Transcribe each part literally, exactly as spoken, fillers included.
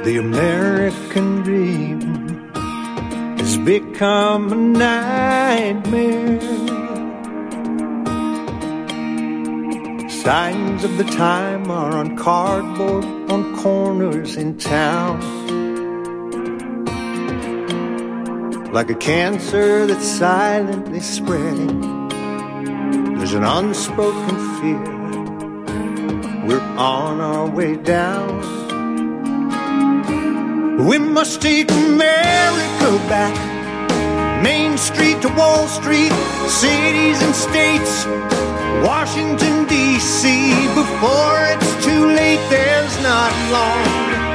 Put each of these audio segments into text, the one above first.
The American dream has become a nightmare. Signs of the time are on cardboard on corners in town. Like a cancer that's silently spreading, there's an unspoken fear. We're on our way down. We must take America back. Main Street to Wall Street, cities and states, Washington, D C Before it's too late, there's not long.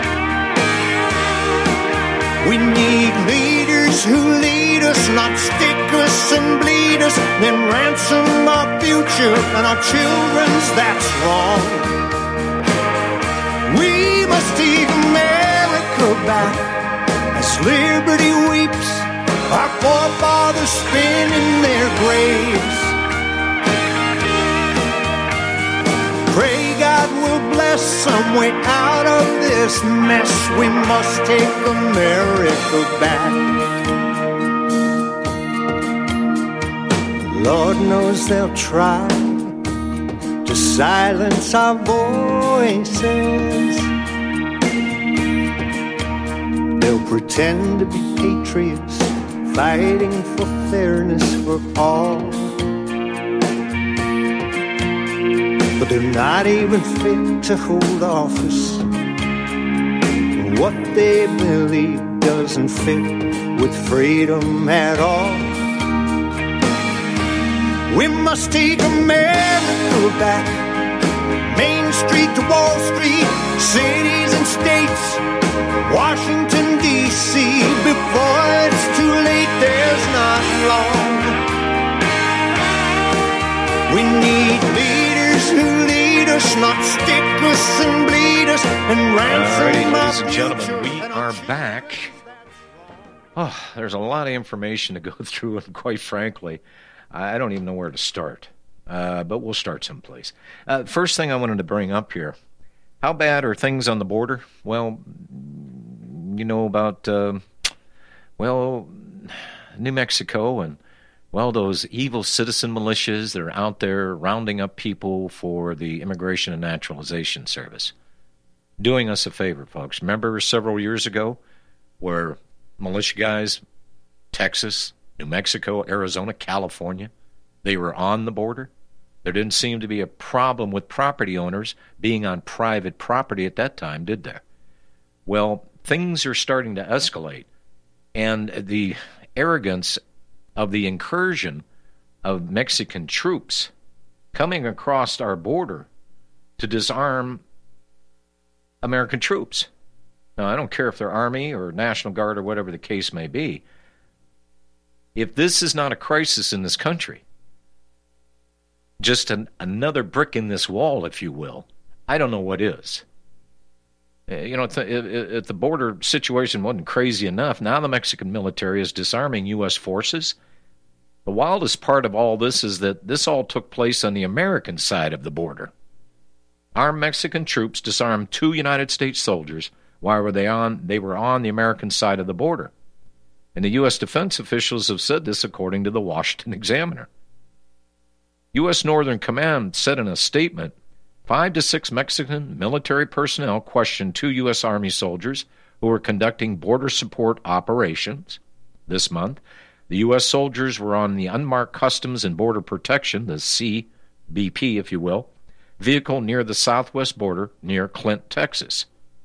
We need leaders who lead us, not stick us and bleed us, then ransom our future and our children's, that's wrong. We must take America back as liberty weeps, our forefathers spin in their graves. Pray God will bless some way out of this mess. We must take America back. Lord knows they'll try to silence our voices. They'll pretend to be patriots, fighting for fairness for all. But they're not even fit to hold office. What they believe doesn't fit with freedom at all. We must take America back. Main Street to Wall Street, cities and states, Washington, D C Before it's too late, there's not long. We need leaders who lead us, not stick us and bleed us and ransom. All right, our ladies and gentlemen, we future. are back. Oh, there's a lot of information to go through, and quite frankly, I don't even know where to start. Uh, but we'll start someplace. Uh, first thing I wanted to bring up here, how bad are things on the border? Well, you know about, uh, well, New Mexico and, well, those evil citizen militias that are out there rounding up people for the Immigration and Naturalization Service. Doing us a favor, folks. Remember several years ago where militia guys, Texas, New Mexico, Arizona, California, they were on the border? There didn't seem to be a problem with property owners being on private property at that time, did there? Well, things are starting to escalate, and the arrogance of the incursion of Mexican troops coming across our border to disarm American troops. Now, I don't care if they're Army or National Guard or whatever the case may be. If this is not a crisis in this country, just an, another brick in this wall, if you will, I don't know what is. You know, if, if the border situation wasn't crazy enough, now the Mexican military is disarming U S forces. The wildest part of all this is that this all took place on the American side of the border. Armed Mexican troops disarmed two United States soldiers while were they on they were on the American side of the border. And the U S defense officials have said this according to the Washington Examiner. U S Northern Command said in a statement, five to six Mexican military personnel questioned two U S Army soldiers who were conducting border support operations. This month, the U S soldiers were on the Unmarked Customs and Border Protection, the C B P, if you will, vehicle near the southwest border near Clint, Texas.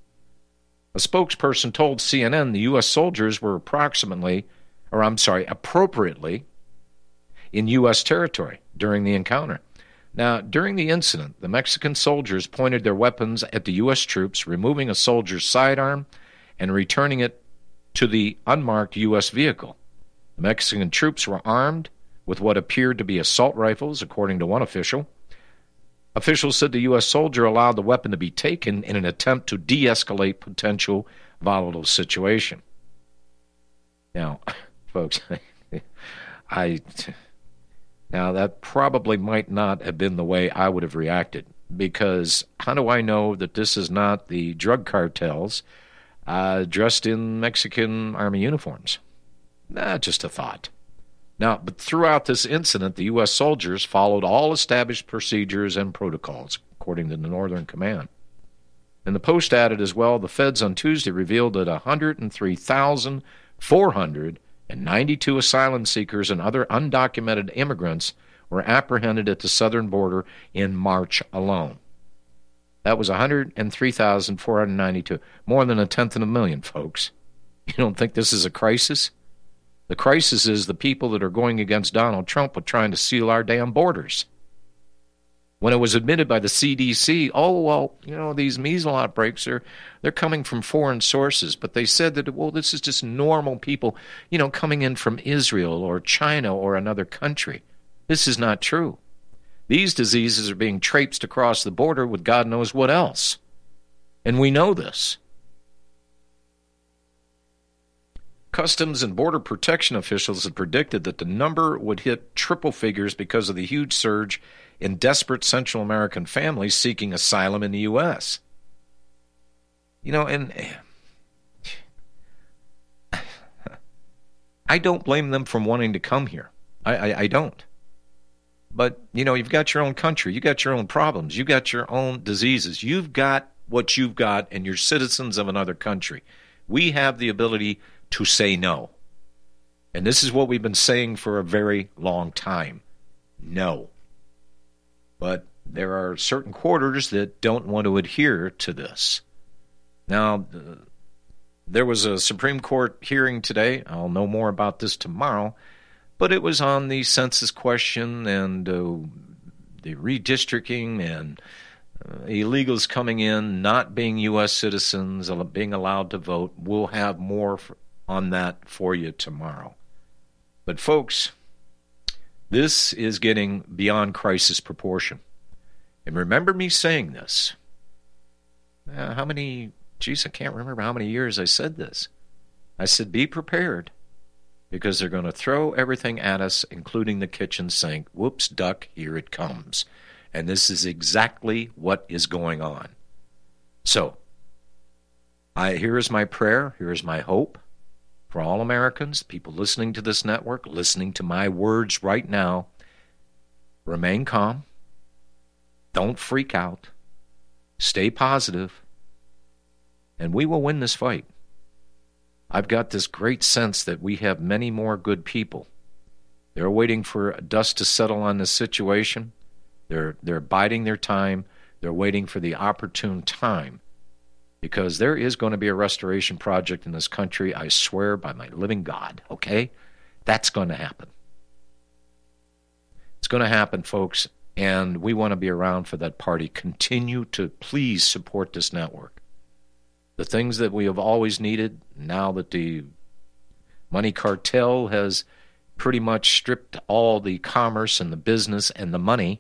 A spokesperson told C N N the U S soldiers were approximately, or I'm sorry, appropriately in U S territory during the encounter. Now, during the incident, the Mexican soldiers pointed their weapons at the U S troops, removing a soldier's sidearm and returning it to the unmarked U S vehicle. The Mexican troops were armed with what appeared to be assault rifles, according to one official. Officials said the U S soldier allowed the weapon to be taken in an attempt to de-escalate potential volatile situation. Now, folks, I... Now, that probably might not have been the way I would have reacted, because how do I know that this is not the drug cartels uh, dressed in Mexican Army uniforms. Nah, just a thought. Now, but throughout this incident, the U S soldiers followed all established procedures and protocols, according to the Northern Command. And the Post added as well, the feds on Tuesday revealed that one hundred three thousand four hundred ninety-two asylum seekers and other undocumented immigrants were apprehended at the southern border in March alone. That was one hundred three thousand four hundred ninety-two, more than a tenth of a million, folks. You don't think this is a crisis? The crisis is the people that are going against Donald Trump with trying to seal our damn borders. When it was admitted by the C D C, oh, well, you know, these measles outbreaks, are they're coming from foreign sources. But they said that, well, this is just normal people, you know, coming in from Israel or China or another country. This is not true. These diseases are being traipsed across the border with God knows what else. And we know this. Customs and Border Protection officials had predicted that the number would hit triple figures because of the huge surge in desperate Central American families seeking asylum in the U S. You know, and I don't blame them for wanting to come here. I, I, I don't. But, you know, you've got your own country. You've got your own problems. You've got your own diseases. You've got what you've got, and you're citizens of another country. We have the ability to say no. And this is what we've been saying for a very long time. No. But there are certain quarters that don't want to adhere to this. Now, uh, there was a Supreme Court hearing today. I'll know more about this tomorrow. But it was on the census question and uh, the redistricting and uh, illegals coming in, not being U S citizens, being allowed to vote. We'll have more for, on that for you tomorrow. But folks, this is getting beyond crisis proportion. And remember me saying this. Uh, how many, geez, I can't remember how many years I said this. I said, be prepared, because they're going to throw everything at us, including the kitchen sink. Whoops, duck, here it comes. And this is exactly what is going on. So, I, here is my prayer, here is my hope for all Americans, people listening to this network, listening to my words right now. Remain calm. Don't freak out. Stay positive. And we will win this fight. I've got this great sense that we have many more good people. They're waiting for dust to settle on this situation. They're, they're biding their time. They're waiting for the opportune time. Because there is going to be a restoration project in this country, I swear by my living God, okay? That's going to happen. It's going to happen, folks, and we want to be around for that party. Continue to please support this network. The things that we have always needed, now that the money cartel has pretty much stripped all the commerce and the business and the money,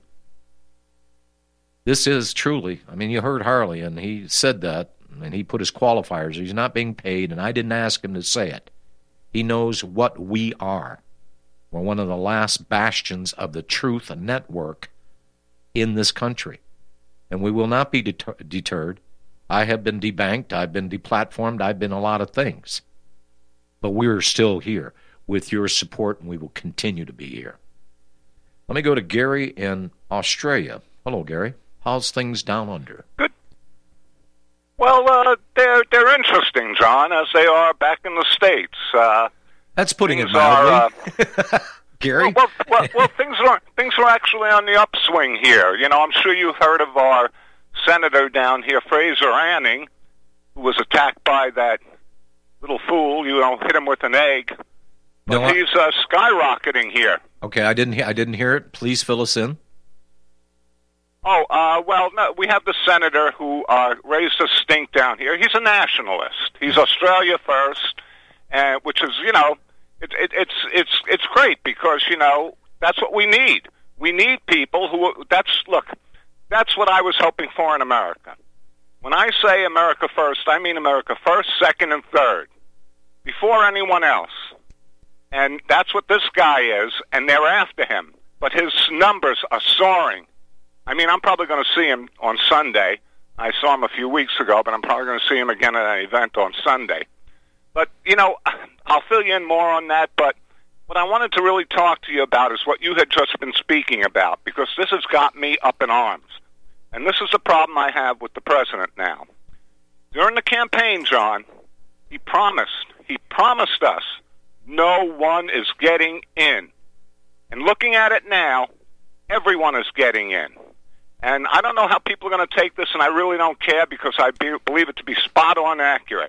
this is truly, I mean, you heard Harley, and he said that, and he put his qualifiers. He's not being paid, and I didn't ask him to say it. He knows what we are. We're one of the last bastions of the truth network in this country, and we will not be deter- deterred. I have been debanked, I've been deplatformed, I've been a lot of things. But we're still here with your support, and we will continue to be here. Let me go to Gary in Australia. Hello, Gary. How's things down under? Good. Well, uh, they're they're interesting, John, as they are back in the States. Uh, That's putting it mildly. Are, uh, Gary? Well, well, well, well, things are things are actually on the upswing here. You know, I'm sure you've heard of our senator down here, Fraser Anning, who was attacked by that little fool. You know, hit him with an egg. But no, he's uh, skyrocketing here. Okay, I didn't. He- I didn't hear it. Please fill us in. Oh, uh, well, no, we have the senator who uh, raised a stink down here. He's a nationalist. He's Australia first, uh, which is, you know, it, it, it's it's it's great because, you know, that's what we need. We need people who, that's, look, that's what I was hoping for in America. When I say America first, I mean America first, second, and third, before anyone else. And that's what this guy is, and they're after him. But his numbers are soaring. I mean, I'm probably going to see him on Sunday. I saw him a few weeks ago, but I'm probably going to see him again at an event on Sunday. But, you know, I'll fill you in more on that, but what I wanted to really talk to you about is what you had just been speaking about, because this has got me up in arms. And this is the problem I have with the president now. During the campaign, John, he promised, he promised us no one is getting in. And looking at it now, everyone is getting in. And I don't know how people are going to take this, and I really don't care because I be, believe it to be spot on accurate.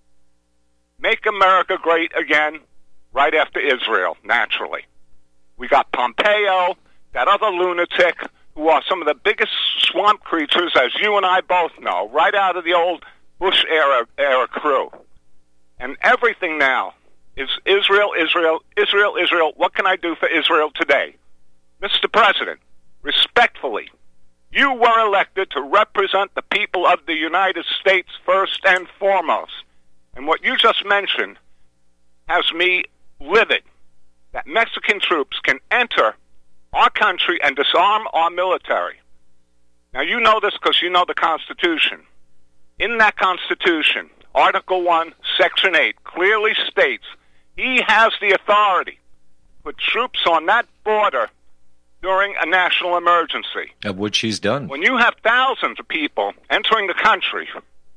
Make America great again right after Israel, naturally. We got Pompeo, that other lunatic, who are some of the biggest swamp creatures, as you and I both know, right out of the old Bush era, era crew. And everything now is Israel, Israel, Israel, Israel. What can I do for Israel today? Mister President, respectfully, you were elected to represent the people of the United States first and foremost. And what you just mentioned has me livid, that Mexican troops can enter our country and disarm our military. Now, you know this because you know the Constitution. In that Constitution, Article one, Section eight, clearly states he has the authority to put troops on that border during a national emergency. Of which he's done. When you have thousands of people entering the country,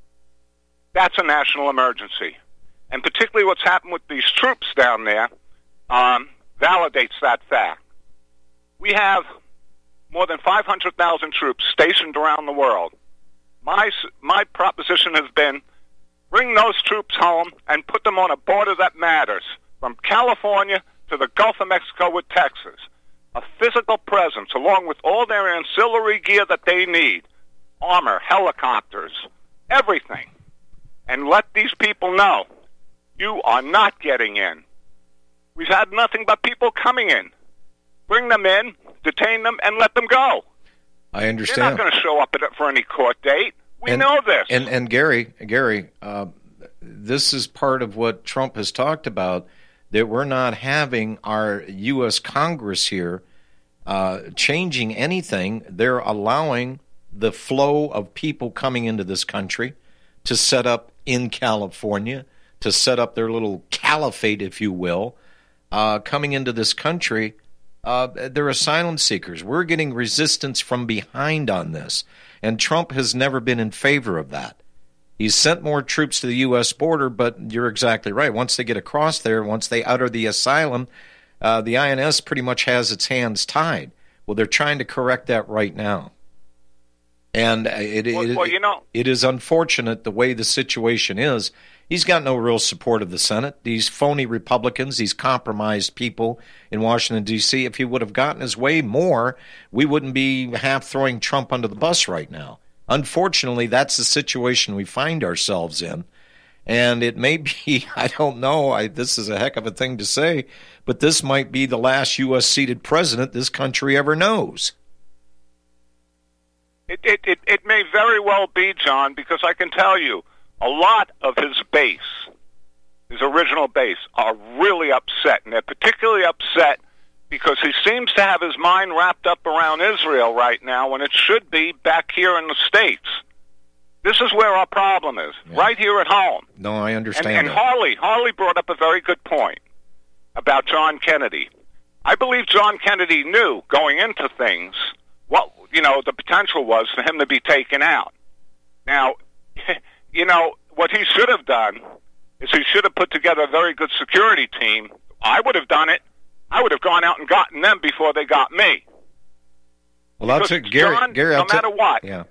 that's a national emergency. And particularly what's happened with these troops down there um, validates that fact. We have more than five hundred thousand troops stationed around the world. My, my proposition has been, bring those troops home and put them on a border that matters, from California to the Gulf of Mexico with Texas. A physical presence, along with all their ancillary gear that they need, armor, helicopters, everything. And let these people know, you are not getting in. We've had nothing but people coming in. Bring them in, detain them, and let them go. I understand. They're not going to show up at it for any court date. We and, know this. And, and Gary, Gary, uh, this is part of what Trump has talked about, that we're not having our U S Congress here uh, changing anything. They're allowing the flow of people coming into this country to set up in California, to set up their little caliphate, if you will, uh, coming into this country. Uh, they're asylum seekers. We're getting resistance from behind on this, and Trump has never been in favor of that. He's sent more troops to the U S border, but you're exactly right. Once they get across there, once they utter the asylum, uh, the I N S pretty much has its hands tied. Well, they're trying to correct that right now. And it, well, it, well, you know, it is unfortunate the way the situation is. He's got no real support of the Senate. These phony Republicans, these compromised people in Washington, D C, if he would have gotten his way more, we wouldn't be half throwing Trump under the bus right now. Unfortunately, that's the situation we find ourselves in. And it may be, I don't know, I, this is a heck of a thing to say, but this might be the last U S-seated president this country ever knows. It, it, it, it may very well be, John, because I can tell you, a lot of his base, his original base, are really upset. And they're particularly upset because he seems to have his mind wrapped up around Israel right now when it should be back here in the States. This is where our problem is, yeah. Right here at home. No, I understand And, and that. Harley, Harley brought up a very good point about John Kennedy. I believe John Kennedy knew going into things what, you know, the potential was for him to be taken out. Now, you know, what he should have done is he should have put together a very good security team. I would have done it. I would have gone out and gotten them before they got me. Well, I'll take Gary. John, Gary, no I'll matter t- what, yeah.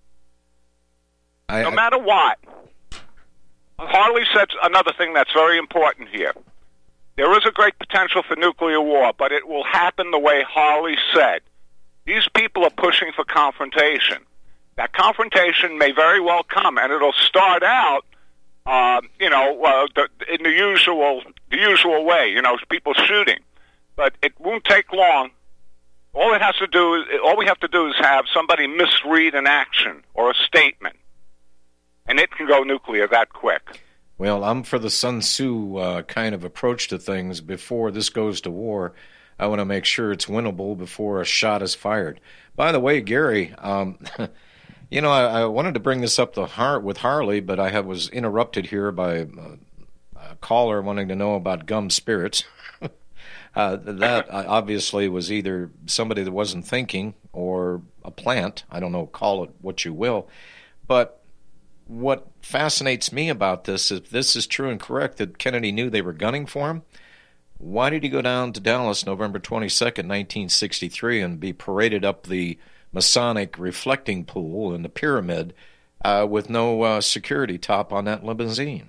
I, no I, matter what, Harley said another thing that's very important here. There is a great potential for nuclear war, but it will happen the way Harley said. These people are pushing for confrontation. That confrontation may very well come, and it'll start out, uh, you know, uh, the, in the usual the usual way, you know, people shooting. But it won't take long. All it has to do is, all we have to do is have somebody misread an action or a statement, and it can go nuclear that quick. Well, I'm for the Sun Tzu uh, kind of approach to things. Before this goes to war, I want to make sure it's winnable before a shot is fired. By the way, Gary, um, You know, I, I wanted to bring this up the Har- with Harley, but I have, was interrupted here by a, a caller wanting to know about gum spirits. uh, that uh, obviously was either somebody that wasn't thinking or a plant. I don't know, call it what you will. But what fascinates me about this, if this is true and correct, that Kennedy knew they were gunning for him, why did he go down to Dallas November twenty-second, nineteen sixty-three, and be paraded up the Masonic reflecting pool in the pyramid uh, with no uh, security top on that limousine?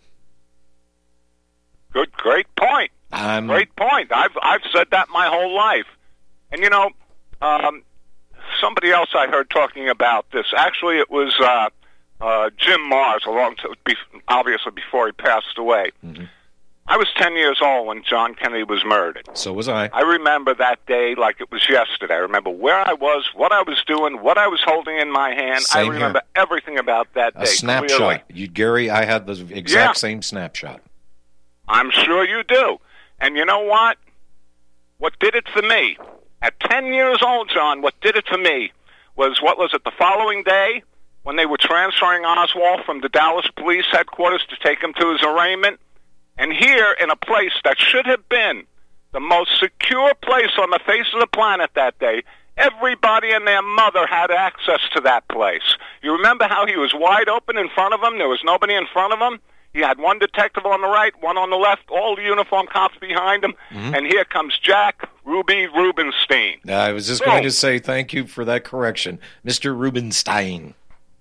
Good, great point. Um, great point. I've I've said that my whole life. And you know, um, somebody else I heard talking about this. Actually, it was uh, uh, Jim Mars, a long t- be- obviously before he passed away. Mm-hmm. I was ten years old when John Kennedy was murdered. So was I. I remember that day like it was yesterday. I remember where I was, what I was doing, what I was holding in my hand. Same I remember here. everything about that day. A snapshot. Clearly. You, Gary, I had the exact Yeah. same snapshot. I'm sure you do. And you know what? What did it for me? At ten years old, John, what did it for me was, what was it, the following day when they were transferring Oswald from the Dallas police headquarters to take him to his arraignment? And here, in a place that should have been the most secure place on the face of the planet that day, everybody and their mother had access to that place. You remember how he was wide open in front of him? There was nobody in front of him. He had one detective on the right, one on the left, all the uniformed cops behind him. Mm-hmm. And here comes Jack Ruby Rubenstein. I was just so, going to say thank you for that correction. Mister Rubenstein.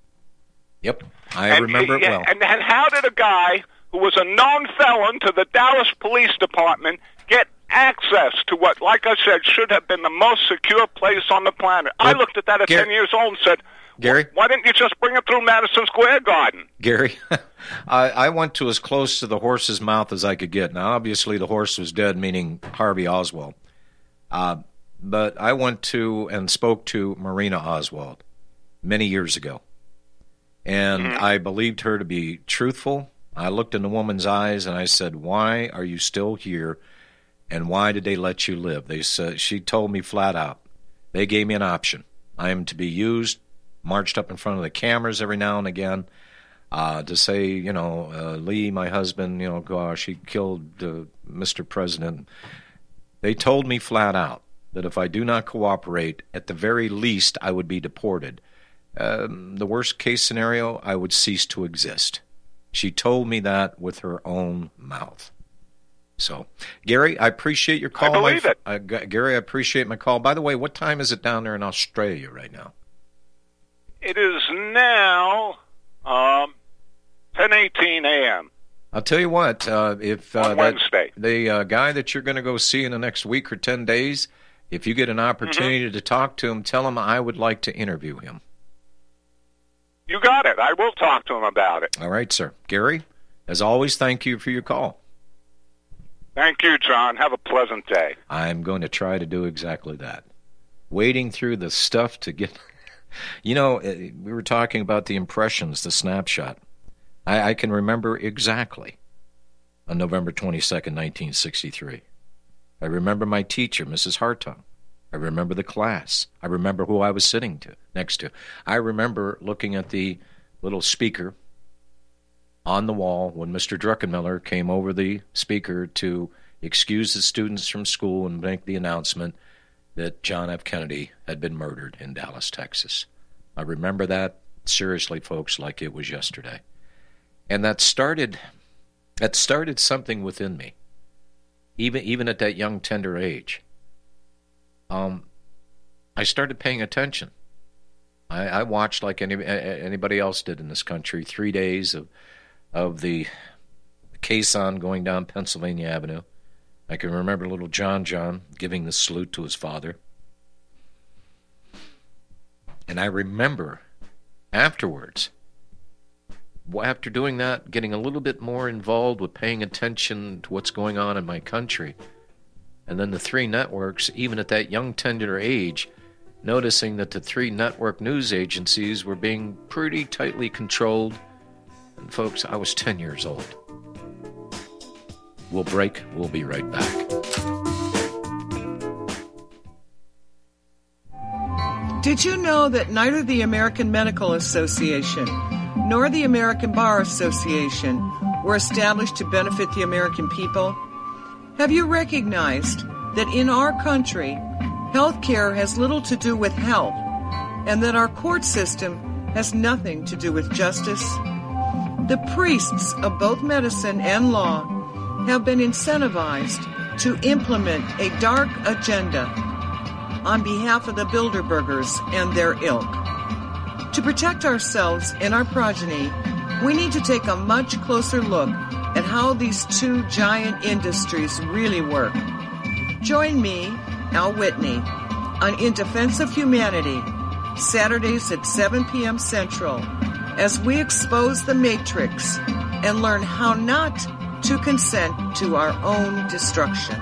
Yep, I and, remember it well. And, and how did a guy who was a known felon to the Dallas Police Department get access to what, like I said, should have been the most secure place on the planet? Well, I looked at that at Gary, ten years old and said, Gary, why didn't you just bring him through Madison Square Garden? Gary, I, I went to as close to the horse's mouth as I could get. Now, obviously, the horse was dead, meaning Harvey Oswald. Uh, but I went to and spoke to Marina Oswald many years ago. And mm-hmm. I believed her to be truthful. I looked in the woman's eyes and I said, why are you still here, and why did they let you live? They said, she told me flat out, they gave me an option. I am to be used, marched up in front of the cameras every now and again uh, to say, you know, uh, Lee, my husband, you know, gosh, he killed uh, Mister President. They told me flat out that if I do not cooperate, at the very least, I would be deported. Um, the worst case scenario, I would cease to exist. She told me that with her own mouth. So, Gary, I appreciate your call. I believe my, it. Uh, Gary, I appreciate my call. By the way, what time is it down there in Australia right now? It is now um, ten eighteen a.m. I'll tell you what, uh, if uh, on Wednesday. That, the uh, guy that you're going to go see in the next week or ten days, if you get an opportunity mm-hmm. to talk to him, tell him I would like to interview him. You got it. I will talk to him about it. All right, sir. Gary, as always, thank you for your call. Thank you, John. Have a pleasant day. I'm going to try to do exactly that. Wading through the stuff to get... You know, we were talking about the impressions, the snapshot. I, I can remember exactly on November twenty-second, nineteen sixty-three. I remember my teacher, Missus Hartung. I remember the class. I remember who I was sitting to next to. I remember looking at the little speaker on the wall when Mister Druckenmiller came over the speaker to excuse the students from school and make the announcement that John F. Kennedy had been murdered in Dallas, Texas. I remember that, seriously, folks, like it was yesterday. And that started that started something within me, even even at that young, tender age. Um, I started paying attention. I, I watched like any, anybody else did in this country, three days of of the caisson going down Pennsylvania Avenue. I can remember little John John giving the salute to his father. And I remember afterwards, after doing that, getting a little bit more involved with paying attention to what's going on in my country. And then the three networks, even at that young, tender age, noticing that the three network news agencies were being pretty tightly controlled. And folks, I was ten years old. We'll break. We'll be right back. Did you know that neither the American Medical Association nor the American Bar Association were established to benefit the American people? Have you recognized that in our country, health care has little to do with health, and that our court system has nothing to do with justice? The priests of both medicine and law have been incentivized to implement a dark agenda on behalf of the Bilderbergers and their ilk. To protect ourselves and our progeny, we need to take a much closer look at how these two giant industries really work. Join me, Al Whitney, on In Defense of Humanity, Saturdays at seven p.m. Central, as we expose the Matrix and learn how not to consent to our own destruction.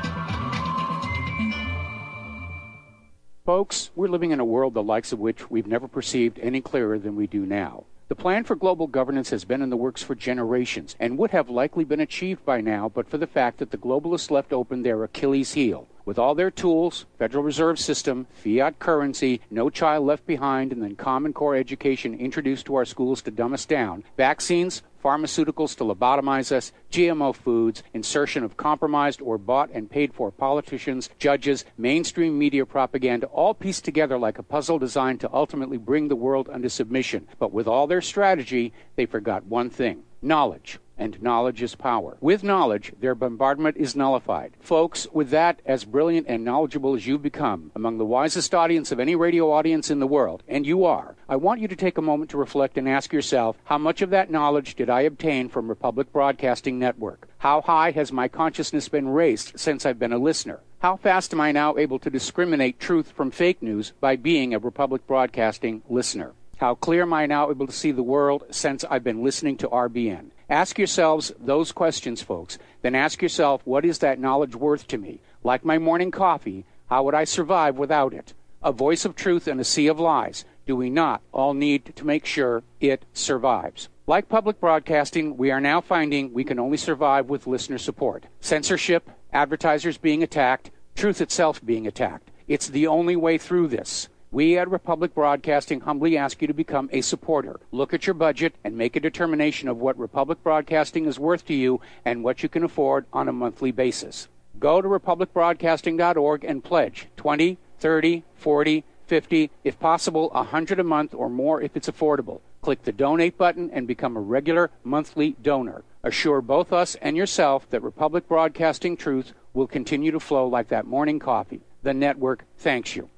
Folks, we're living in a world the likes of which we've never perceived any clearer than we do now. The plan for global governance has been in the works for generations and would have likely been achieved by now but for the fact that the globalists left open their Achilles heel. With all their tools, Federal Reserve System, fiat currency, no child left behind, and then Common Core education introduced to our schools to dumb us down, vaccines, pharmaceuticals to lobotomize us, G M O foods, insertion of compromised or bought and paid for politicians, judges, mainstream media propaganda, all pieced together like a puzzle designed to ultimately bring the world under submission. But with all their strategy, they forgot one thing: knowledge. And knowledge is power. With knowledge, their bombardment is nullified. Folks, with that, as brilliant and knowledgeable as you've become, among the wisest audience of any radio audience in the world, and you are, I want you to take a moment to reflect and ask yourself, how much of that knowledge did I obtain from Republic Broadcasting Network? How high has my consciousness been raised since I've been a listener? How fast am I now able to discriminate truth from fake news by being a Republic Broadcasting listener? How clear am I now able to see the world since I've been listening to R B N? Ask yourselves those questions, folks. Then ask yourself, what is that knowledge worth to me? Like my morning coffee, how would I survive without it? A voice of truth in a sea of lies. Do we not all need to make sure it survives? Like public broadcasting, we are now finding we can only survive with listener support. Censorship, advertisers being attacked, truth itself being attacked. It's the only way through this. We at Republic Broadcasting humbly ask you to become a supporter. Look at your budget and make a determination of what Republic Broadcasting is worth to you and what you can afford on a monthly basis. Go to republic broadcasting dot org and pledge twenty, thirty, forty, fifty, if possible one hundred a month or more if it's affordable. Click the donate button and become a regular monthly donor. Assure both us and yourself that Republic Broadcasting truth will continue to flow like that morning coffee. The network thanks you.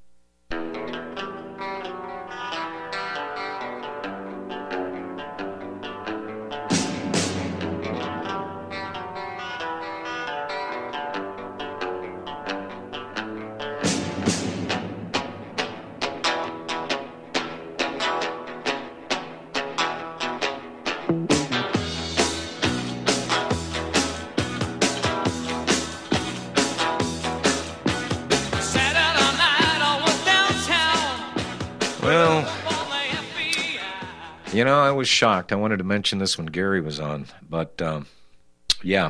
You know, I was shocked. I wanted to mention this when Gary was on, but um, yeah.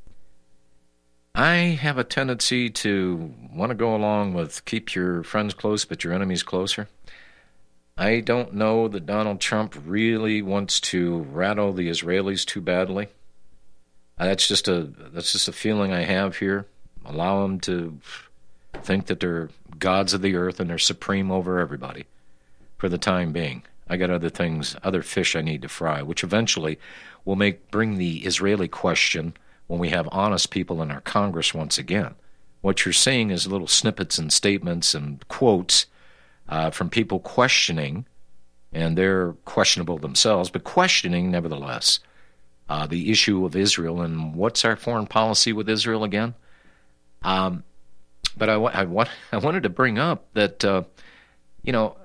I have a tendency to want to go along with keep your friends close but your enemies closer. I don't know that Donald Trump really wants to rattle the Israelis too badly. Uh, that's just a that's just a feeling I have here. Allow them to think that they're gods of the earth and they're supreme over everybody for the time being. I got other things, other fish I need to fry, which eventually will make bring the Israeli question when we have honest people in our Congress once again. What you're seeing is little snippets and statements and quotes uh, from people questioning, and they're questionable themselves, but questioning nevertheless, uh, the issue of Israel and what's our foreign policy with Israel again. Um, but I, I, I wanted to bring up that, uh, you know,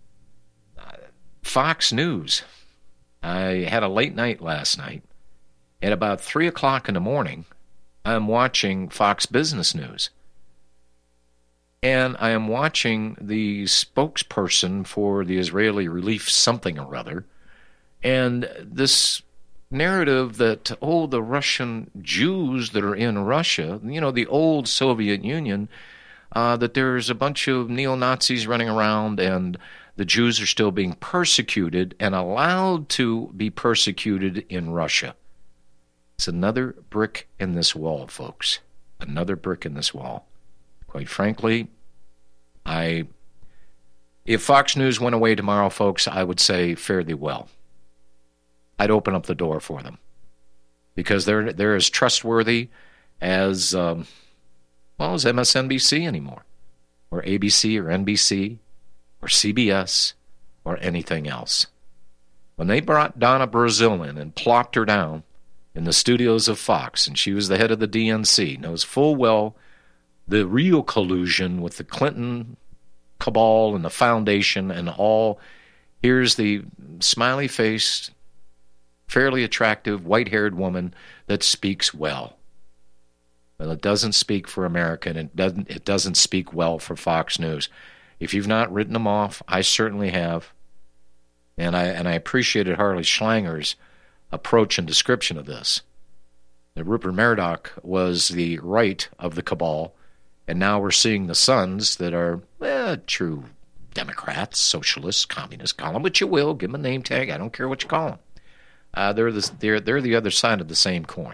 Fox News. I had a late night last night. At about three o'clock in the morning, I'm watching Fox Business News. And I am watching the spokesperson for the Israeli Relief something or other. And this narrative that, oh, the Russian Jews that are in Russia, you know, the old Soviet Union, uh, that there's a bunch of neo-Nazis running around and the Jews are still being persecuted and allowed to be persecuted in Russia. It's another brick in this wall, folks. Another brick in this wall. Quite frankly, I, if Fox News went away tomorrow, folks, I would say fare thee well. I'd open up the door for them because they're they're as trustworthy as um, well as M S N B C anymore, or A B C, or N B C, or C B S, or anything else. When they brought Donna Brazile in and plopped her down in the studios of Fox, and she was the head of the D N C, knows full well the real collusion with the Clinton cabal and the foundation and all. Here's the smiley-faced, fairly attractive, white-haired woman that speaks well. Well, it doesn't speak for America, and it doesn't, it doesn't speak well for Fox News. If you've not written them off, I certainly have. And I and I appreciated Harley Schlanger's approach and description of this. That Rupert Murdoch was the right of the cabal, and now we're seeing the sons that are eh, true Democrats, socialists, communists, call them what you will, give them a name tag, I don't care what you call them. Uh, they're, the, they're, they're the other side of the same coin.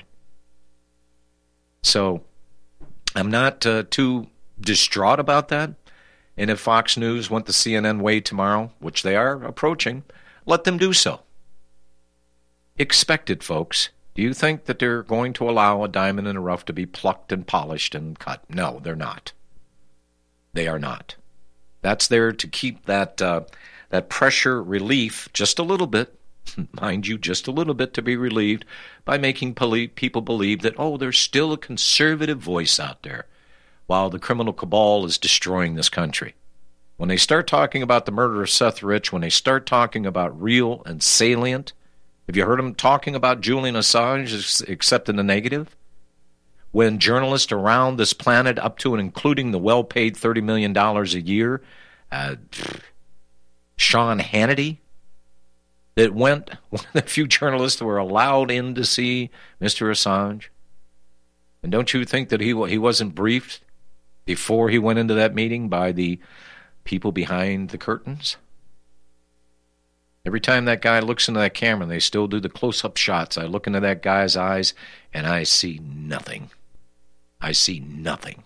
So I'm not uh, too distraught about that. And if Fox News went the C N N way tomorrow, which they are approaching, let them do so. Expect it, folks. Do you think that they're going to allow a diamond in the rough to be plucked and polished and cut? No, they're not. They are not. That's there to keep that uh, that pressure relief just a little bit, mind you, just a little bit to be relieved by making poli- people believe that, oh, there's still a conservative voice out there while the criminal cabal is destroying this country. When they start talking about the murder of Seth Rich, when they start talking about real and salient, have you heard them talking about Julian Assange except in the negative? When journalists around this planet, up to and including the well-paid thirty million dollars a year, uh, Sean Hannity, that went, one of the few journalists that were allowed in to see Mister Assange. And don't you think that he he wasn't briefed before he went into that meeting by the people behind the curtains? Every time that guy looks into that camera, and they still do the close-up shots, I look into that guy's eyes, and I see nothing. I see nothing.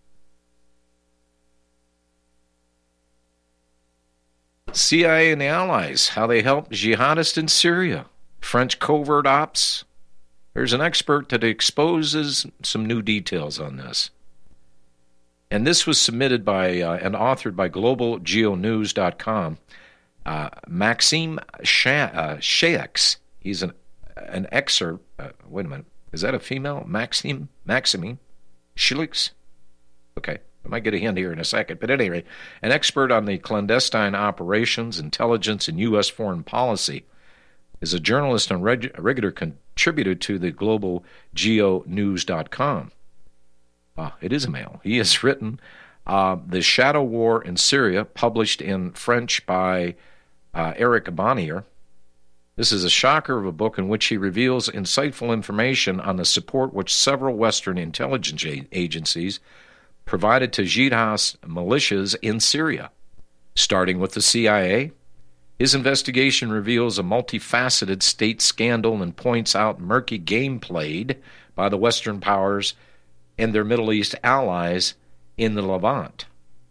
C I A and the Allies, how they helped jihadists in Syria, French covert ops. There's an expert that exposes some new details on this. And this was submitted by uh, and authored by global geo news dot com. Uh, Maxime Shaix, he's an an excerpt. Uh, wait a minute, is that a female? Maxime Maxime Shaix. Okay, I might get a hint here in a second. But at any rate, an expert on the clandestine operations, intelligence, and U S foreign policy, is a journalist and reg- regular contributor to the global geo news dot com. Ah, it is a male. He has written uh, The Shadow War in Syria, published in French by uh, Eric Bonnier. This is a shocker of a book in which he reveals insightful information on the support which several Western intelligence agencies provided to jihadist militias in Syria. Starting with the C I A, his investigation reveals a multifaceted state scandal and points out murky game played by the Western powers and their Middle East allies in the Levant.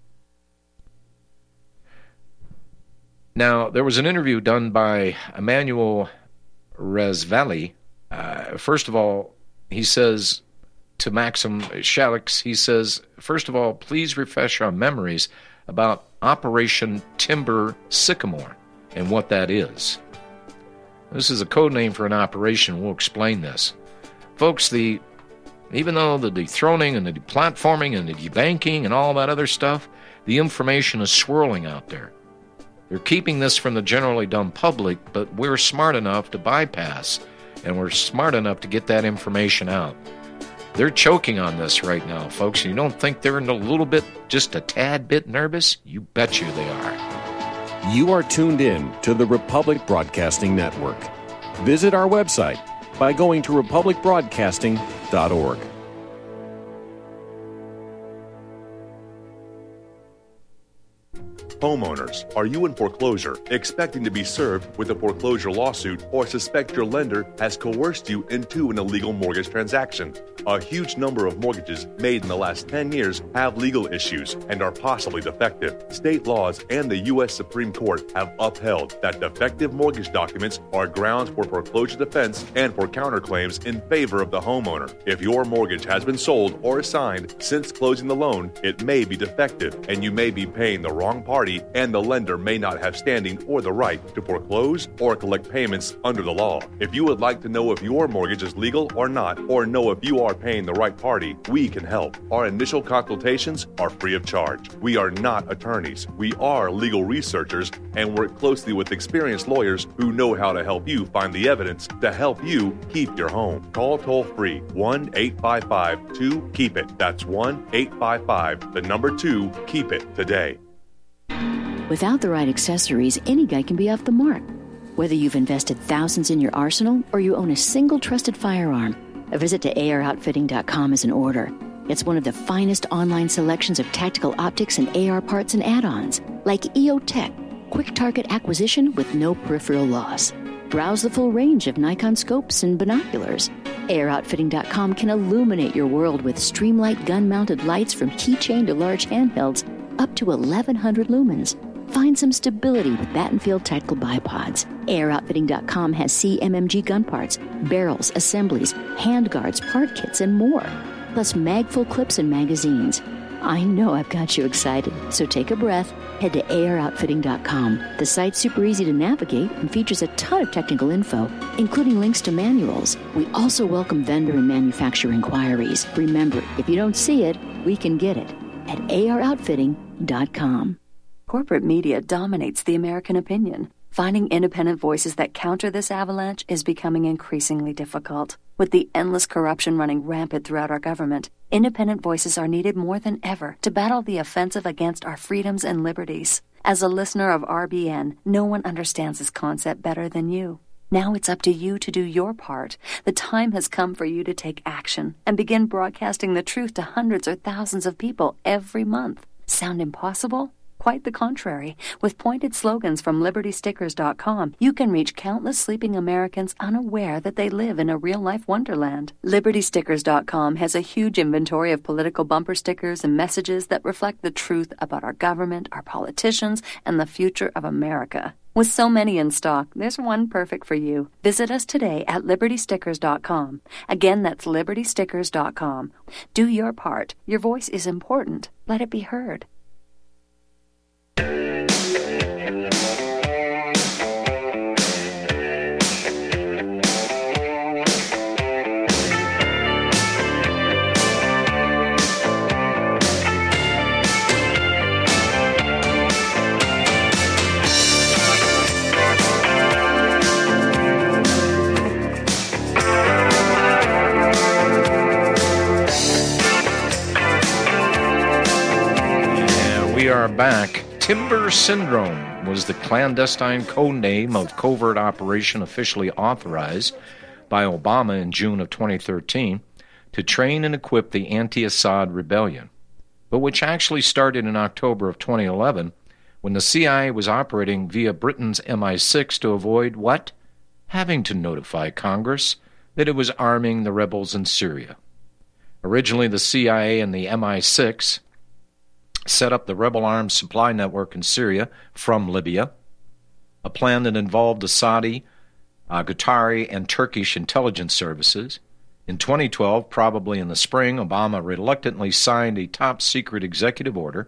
Now, there was an interview done by Emmanuel Razvali. Uh, first of all, he says to Maxim Shaix, he says, first of all, please refresh our memories about Operation Timber Sycamore and what that is. This is a code name for an operation. We'll explain this. Folks, the even though the dethroning and the deplatforming and the debanking and all that other stuff, the information is swirling out there. They're keeping this from the generally dumb public, but we're smart enough to bypass, and we're smart enough to get that information out. They're choking on this right now, folks. You don't think they're a little bit, just a tad bit nervous? You bet you they are. You are tuned in to the Republic Broadcasting Network. Visit our website by going to republic broadcasting dot org. Homeowners, are you in foreclosure, expecting to be served with a foreclosure lawsuit, or suspect your lender has coerced you into an illegal mortgage transaction? A huge number of mortgages made in the last ten years have legal issues and are possibly defective. State laws and the U S Supreme Court have upheld that defective mortgage documents are grounds for foreclosure defense and for counterclaims in favor of the homeowner. If your mortgage has been sold or assigned since closing the loan, it may be defective and you may be paying the wrong party, and the lender may not have standing or the right to foreclose or collect payments under the law. If you would like to know if your mortgage is legal or not, or know if you are paying the right party, we can help. Our initial consultations are free of charge. We are not attorneys. We are legal researchers and work closely with experienced lawyers who know how to help you find the evidence to help you keep your home. Call toll-free one eight five five two keep it. That's one eight five five, the number two, keep it today. Without the right accessories, any guy can be off the mark. Whether you've invested thousands in your arsenal or you own a single trusted firearm, a visit to A R outfitting dot com is in order. It's one of the finest online selections of tactical optics and A R parts and add-ons, like E O Tech, quick target acquisition with no peripheral loss. Browse the full range of Nikon scopes and binoculars. A R outfitting dot com can illuminate your world with Streamlight gun-mounted lights from keychain to large handhelds up to eleven hundred lumens. Find some stability with Battenfield Tactical Bipods. A R outfitting dot com has C M M G gun parts, barrels, assemblies, handguards, part kits, and more. Plus mag-full clips and magazines. I know I've got you excited, so take a breath. Head to A R outfitting dot com. The site's super easy to navigate and features a ton of technical info, including links to manuals. We also welcome vendor and manufacturer inquiries. Remember, if you don't see it, we can get it at A R outfitting dot com. Corporate media dominates the American opinion. Finding independent voices that counter this avalanche is becoming increasingly difficult. With the endless corruption running rampant throughout our government, independent voices are needed more than ever to battle the offensive against our freedoms and liberties. As a listener of R B N, no one understands this concept better than you. Now it's up to you to do your part. The time has come for you to take action and begin broadcasting the truth to hundreds or thousands of people every month. Sound impossible? Quite the contrary. With pointed slogans from Liberty Stickers dot com, you can reach countless sleeping Americans unaware that they live in a real-life wonderland. Liberty Stickers dot com has a huge inventory of political bumper stickers and messages that reflect the truth about our government, our politicians, and the future of America. With so many in stock, there's one perfect for you. Visit us today at Liberty Stickers dot com. Again, that's Liberty Stickers dot com. Do your part. Your voice is important. Let it be heard. We are back. Timber Syndrome was the clandestine code name of covert operation officially authorized by Obama in June of twenty thirteen to train and equip the anti-Assad rebellion, but which actually started in October of twenty eleven when the C I A was operating via Britain's M I six to avoid what? Having to notify Congress that it was arming the rebels in Syria. Originally, the C I A and the M I six set up the rebel arms supply network in Syria from Libya, a plan that involved the Saudi, uh, Qatari, and Turkish intelligence services. In twenty twelve, probably in the spring, Obama reluctantly signed a top-secret executive order,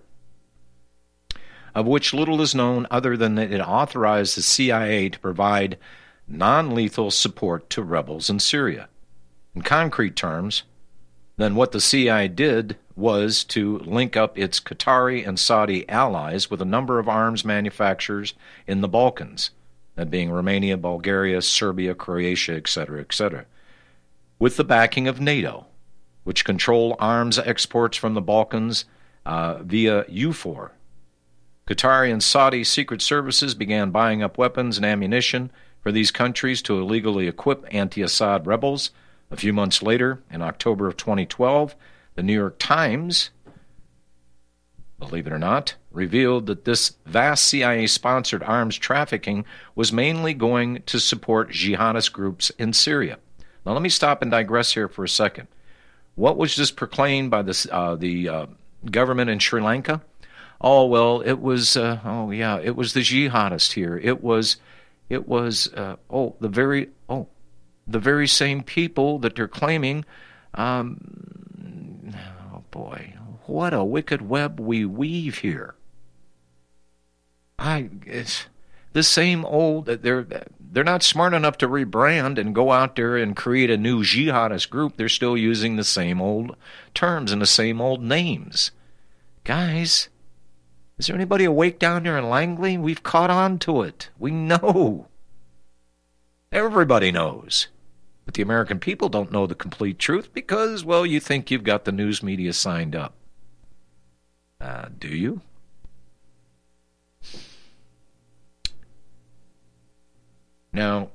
of which little is known other than that it authorized the C I A to provide non-lethal support to rebels in Syria. In concrete terms, then what the C I A did was to link up its Qatari and Saudi allies with a number of arms manufacturers in the Balkans, that being Romania, Bulgaria, Serbia, Croatia, et cetera, et cetera, with the backing of NATO, which control arms exports from the Balkans uh, via E U four. Qatari and Saudi secret services began buying up weapons and ammunition for these countries to illegally equip anti-Assad rebels. A few months later, in October of twenty twelve, the New York Times, believe it or not, revealed that this vast C I A-sponsored arms trafficking was mainly going to support jihadist groups in Syria. Now, let me stop and digress here for a second. What was just proclaimed by this, uh, the uh, government in Sri Lanka? Oh, well, it was, uh, oh, yeah, it was the jihadists here. It was, it was, uh, oh, the very, oh, the very same people that they're claiming. Um, oh, boy, what a wicked web we weave here. I, it's the same old, they're, they're not smart enough to rebrand and go out there and create a new jihadist group. They're still using the same old terms and the same old names. Guys, is there anybody awake down there in Langley? We've caught on to it. We know. Everybody knows. But the American people don't know the complete truth because, well, you think you've got the news media signed up. Uh, do you? Now,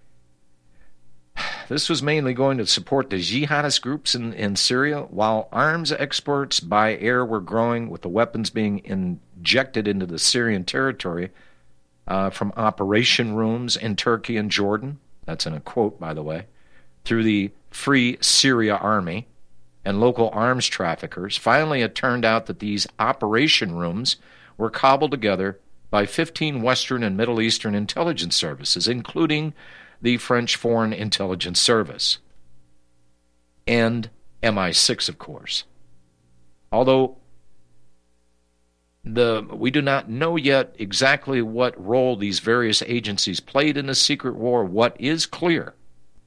this was mainly going to support the jihadist groups in, in Syria, while arms exports by air were growing, with the weapons being injected into the Syrian territory uh, from operation rooms in Turkey and Jordan. That's in a quote, by the way. Through the Free Syria Army and local arms traffickers. Finally, it turned out that these operation rooms were cobbled together by fifteen Western and Middle Eastern intelligence services, including the French Foreign Intelligence Service, and M I six, of course. Although the we do not know yet exactly what role these various agencies played in the secret war, what is clear,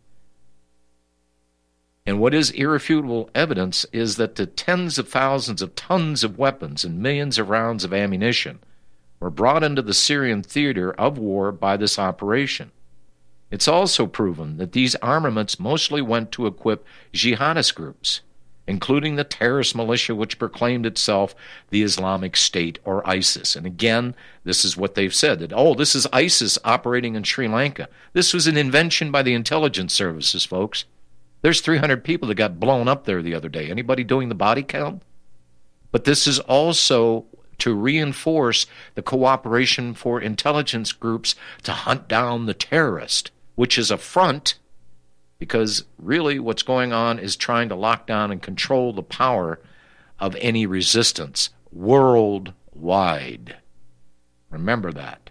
and what is irrefutable evidence, is that the tens of thousands of tons of weapons and millions of rounds of ammunition were brought into the Syrian theater of war by this operation. It's also proven that these armaments mostly went to equip jihadist groups, including the terrorist militia which proclaimed itself the Islamic State or ISIS. And again, this is what they've said, that, oh, this is ISIS operating in Sri Lanka. This was an invention by the intelligence services, folks. There's three hundred people that got blown up there the other day. Anybody doing the body count? But this is also to reinforce the cooperation for intelligence groups to hunt down the terrorist, which is a front, because really what's going on is trying to lock down and control the power of any resistance worldwide. Remember that.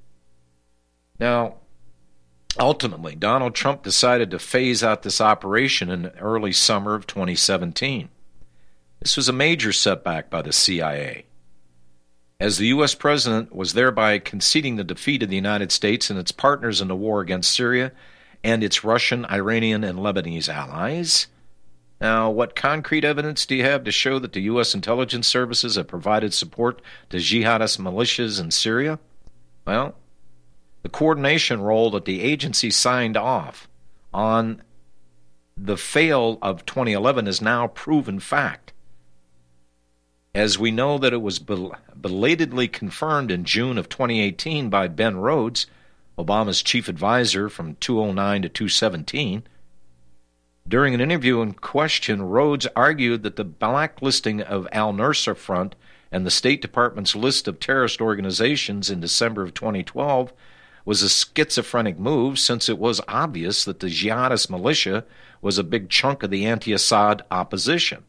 Now, ultimately, Donald Trump decided to phase out this operation in the early summer of twenty seventeen. This was a major setback by the C I A, as the U S president was thereby conceding the defeat of the United States and its partners in the war against Syria and its Russian, Iranian, and Lebanese allies. Now, what concrete evidence do you have to show that the U S intelligence services have provided support to jihadist militias in Syria? Well, the coordination role that the agency signed off on the fail of twenty eleven is now proven fact, as we know that it was bel- belatedly confirmed in June of twenty eighteen by Ben Rhodes, Obama's chief advisor from two thousand nine to two thousand seventeen. During an interview in question, Rhodes argued that the blacklisting of al-Nusra Front and the State Department's list of terrorist organizations in December of twenty twelve was a schizophrenic move, since it was obvious that the jihadist militia was a big chunk of the anti-Assad opposition,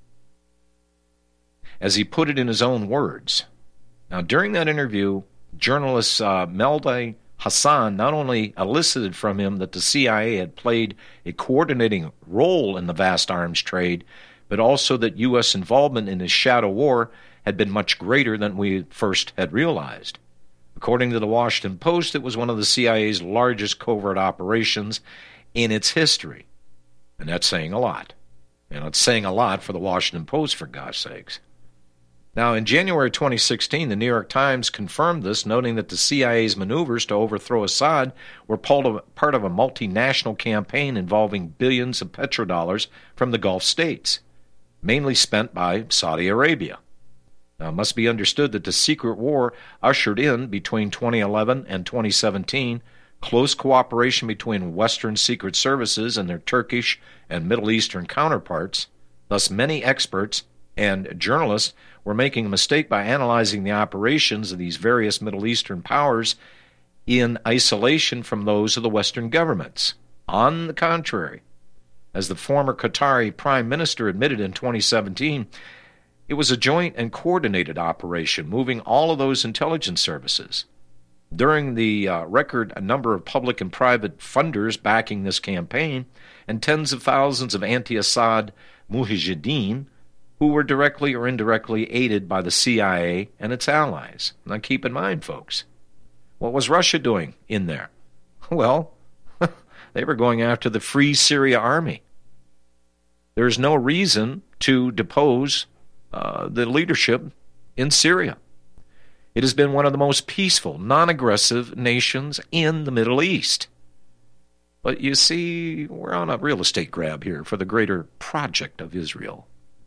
as he put it in his own words. Now, during that interview, journalist uh, Mehdi Hassan not only elicited from him that the C I A had played a coordinating role in the vast arms trade, but also that U S involvement in his shadow war had been much greater than we first had realized. According to the Washington Post, it was one of the C I A's largest covert operations in its history. And that's saying a lot. And it's saying a lot for the Washington Post, for gosh sakes. Now, in January twenty sixteen, the New York Times confirmed this, noting that the C I A's maneuvers to overthrow Assad were part of a multinational campaign involving billions of petrodollars from the Gulf states, mainly spent by Saudi Arabia. Now, it must be understood that the secret war ushered in, between twenty eleven and twenty seventeen, close cooperation between Western secret services and their Turkish and Middle Eastern counterparts. Thus, many experts and journalists were making a mistake by analyzing the operations of these various Middle Eastern powers in isolation from those of the Western governments. On the contrary, as the former Qatari Prime Minister admitted in twenty seventeen, it was a joint and coordinated operation moving all of those intelligence services. During the uh, record number of public and private funders backing this campaign, and tens of thousands of anti-Assad mujahideen who were directly or indirectly aided by the C I A and its allies. Now keep in mind, folks, what was Russia doing in there? Well, they were going after the Free Syria Army. There's no reason to depose uh, the leadership in Syria. It has been one of the most peaceful, non-aggressive nations in the Middle East. But you see, we're on a real estate grab here for the greater project of Israel.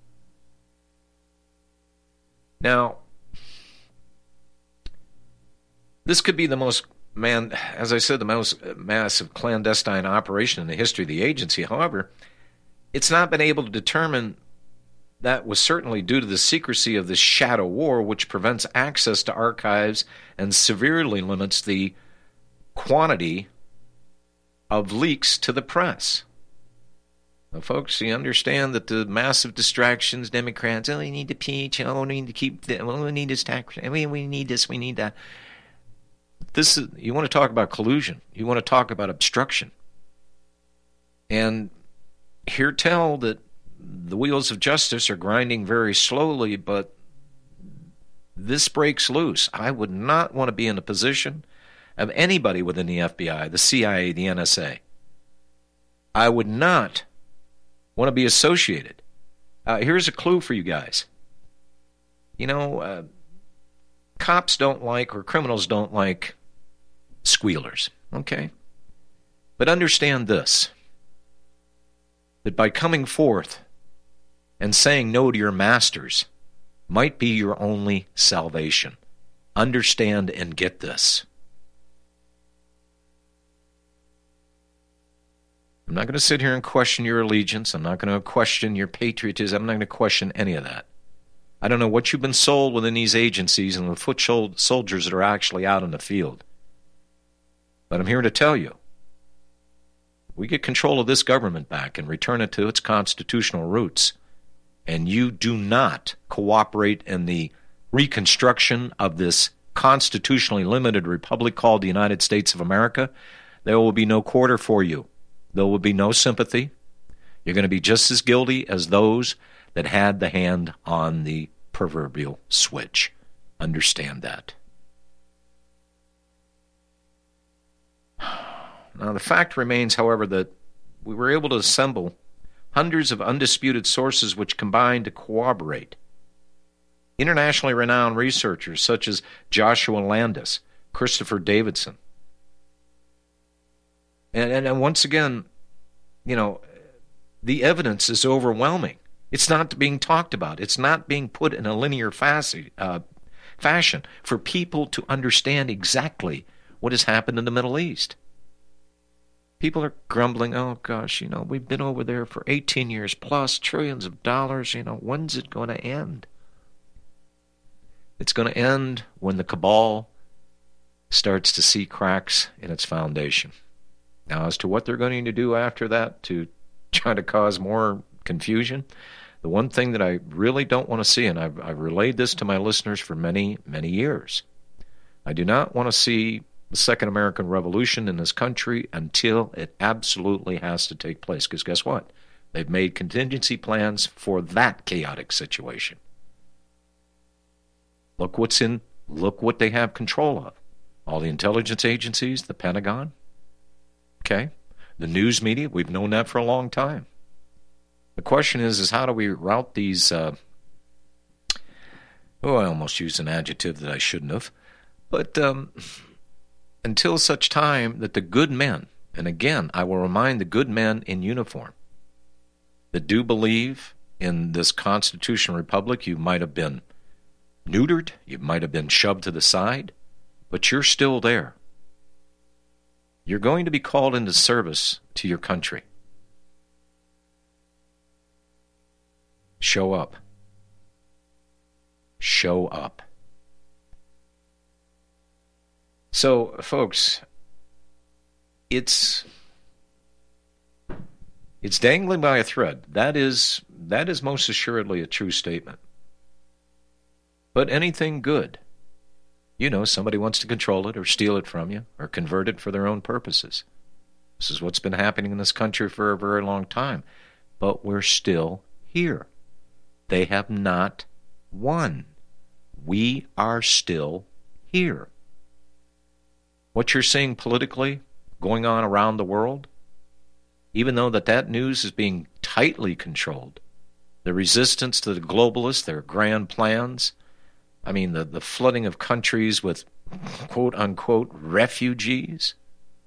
Now, this could be the most, man, as I said, the most massive clandestine operation in the history of the agency. However, it's not been able to determine that was certainly due to the secrecy of this shadow war, which prevents access to archives and severely limits the quantity of leaks to the press. Now, folks, you understand that the massive distractions, Democrats, oh, we need to impeach, oh, we need to keep, the, oh, we need this tax, we, we need this, we need that. This is, you want to talk about collusion. You want to talk about obstruction. And hear tell that the wheels of justice are grinding very slowly, but this breaks loose. I would not want to be in the position of anybody within the F B I, the C I A, the N S A. I would not want to be associated. Uh, here's a clue for you guys. You know, uh, cops don't like, or criminals don't like, squealers, okay? But understand this, that by coming forth and saying no to your masters might be your only salvation. Understand and get this. I'm not going to sit here and question your allegiance. I'm not going to question your patriotism. I'm not going to question any of that. I don't know what you've been sold within these agencies and the foot soldiers that are actually out in the field. But I'm here to tell you, we get control of this government back and return it to its constitutional roots, and you do not cooperate in the reconstruction of this constitutionally limited republic called the United States of America, there will be no quarter for you. There will be no sympathy. You're going to be just as guilty as those that had the hand on the proverbial switch. Understand that. Now, the fact remains, however, that we were able to assemble hundreds of undisputed sources which combined to corroborate. Internationally renowned researchers such as Joshua Landis, Christopher Davidson. And, and, and once again, you know, the evidence is overwhelming. It's not being talked about. It's not being put in a linear fashion, uh, fashion for people to understand exactly what has happened in the Middle East. People are grumbling, oh gosh, you know, we've been over there for eighteen years plus, trillions of dollars, you know, when's it going to end? It's going to end when the cabal starts to see cracks in its foundation. Now, as to what they're going to do after that to try to cause more confusion, the one thing that I really don't want to see, and I've, I've relayed this to my listeners for many, many years, I do not want to see the Second American Revolution in this country until it absolutely has to take place. Because guess what? They've made contingency plans for that chaotic situation. Look what's in, look what they have control of. All the intelligence agencies, the Pentagon, okay? The news media, we've known that for a long time. The question is, is how do we route these, uh, oh, I almost used an adjective that I shouldn't have, but um, until such time that the good men, and again, I will remind the good men in uniform that do believe in this constitutional republic, you might have been neutered, you might have been shoved to the side, but you're still there. You're going to be called into service to your country. Show up. show up. So, folks, it's it's dangling by a thread. That is that is most assuredly a true statement. But anything good, you know, somebody wants to control it or steal it from you or convert it for their own purposes. This is what's been happening in this country for a very long time. But we're still here. They have not won. We are still here. What you're seeing politically going on around the world, even though that, that news is being tightly controlled, the resistance to the globalists, their grand plans, I mean, the, the flooding of countries with quote-unquote refugees.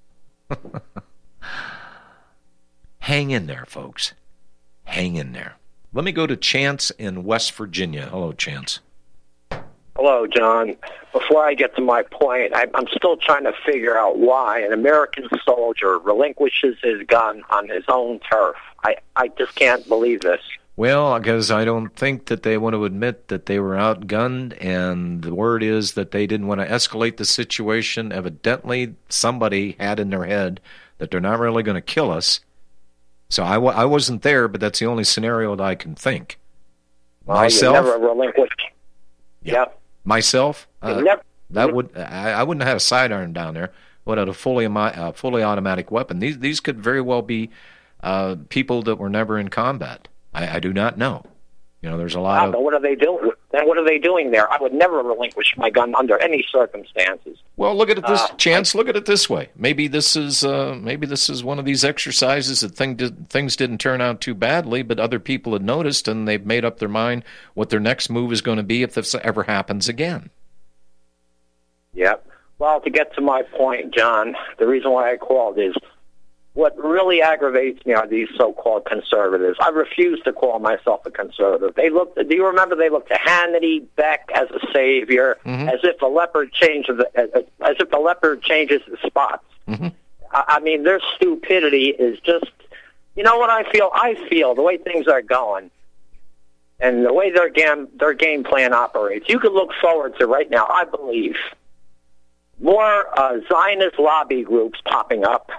Hang in there, folks. Hang in there. Let me go to Chance in West Virginia. Hello, Chance. Hello, John. Before I get to my point, I, I'm still trying to figure out why an American soldier relinquishes his gun on his own turf. I, I just can't believe this. Well, because I don't think that they want to admit that they were outgunned, and the word is that they didn't want to escalate the situation. Evidently, somebody had in their head that they're not really going to kill us. So I, w- I wasn't there, but that's the only scenario that I can think. Well, Myself? You never relinquished. Yeah. yeah. Myself? Uh, never, that would I, I wouldn't have had a sidearm down there. I would have had a fully, uh, fully automatic weapon. These, these could very well be uh, people that were never in combat. I, I do not know. You know, there's a lot wow, of... But what are they doing? Then what are they doing there? I would never relinquish my gun under any circumstances. Well, look at it this uh, Chance. Look at it this way. Maybe this is uh, maybe this is one of these exercises that thing did, things didn't turn out too badly, but other people had noticed and they've made up their mind what their next move is going to be if this ever happens again. Yep. Well, to get to my point, John, the reason why I called is what really aggravates me are these so-called conservatives. I refuse to call myself a conservative. They look. Do you remember they looked to Hannity, Beck as a savior, mm-hmm. as if the leopard changes, as if the leopard changes the spots. Mm-hmm. I, I mean, their stupidity is just. You know what I feel? I feel the way things are going, and the way their game their game plan operates. You can look forward to right now. I believe more uh, Zionist lobby groups popping up.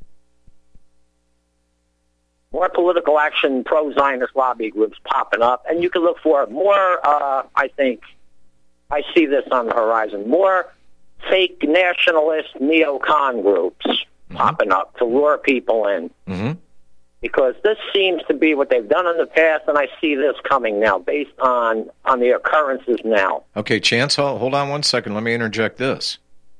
More political action, pro-Zionist lobby groups popping up. And you can look for more, uh, I think, I see this on the horizon, more fake nationalist neocon groups mm-hmm. popping up to lure people in. Mm-hmm. Because this seems to be what they've done in the past, and I see this coming now based on, on the occurrences now. Okay, Chance, hold on one second. Let me interject this.